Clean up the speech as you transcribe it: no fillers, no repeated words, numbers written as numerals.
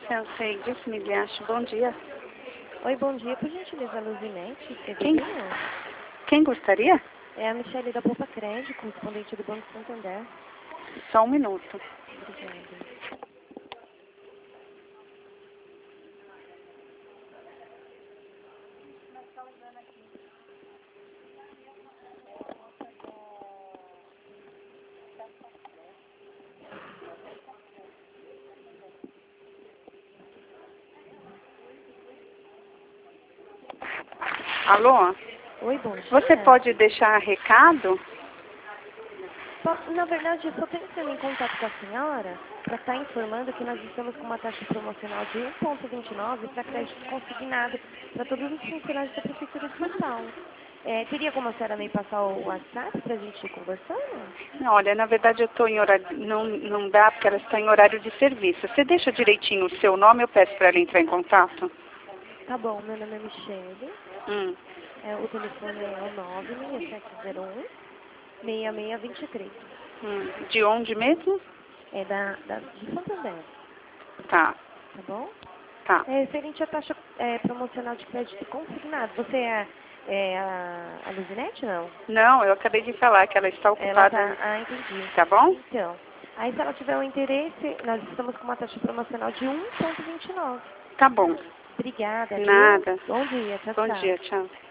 Eu sei, disse Miliacho. Bom dia. Oi, bom dia. Por gentileza, Luzinete, Quem? Severino? Quem gostaria? É a Michele da Poupa Crédito, correspondente do Banco Santander. Só um minuto. Obrigada. Alô? Oi, bom dia. Você pode deixar recado? Na verdade, eu estou tentando em contato com a senhora para estar informando que nós estamos com uma taxa promocional de 1,29 para crédito consignado para todos os funcionários da Prefeitura de São Paulo. Teria como a senhora me passar o WhatsApp para a gente ir conversando? Olha, na verdade eu estou em horário... Não dá porque ela está em horário de serviço. Você deixa direitinho o seu nome, eu peço para ela entrar em contato? Tá bom, meu nome é Michele. O telefone é o 96701-6623. De onde mesmo? É de Santander, Tá, tá bom? tá. É referente à taxa promocional de crédito consignado. Você é a Luzinete, não? Não, eu acabei de falar que ela está Ela ocupada. tá... Ah, entendi. Tá bom? Então, aí se ela tiver um interesse, nós estamos com uma taxa promocional de 1,29. Tá bom. Obrigada, viu? Nada. Bom dia, tchau, Bom tchau. dia, tchau.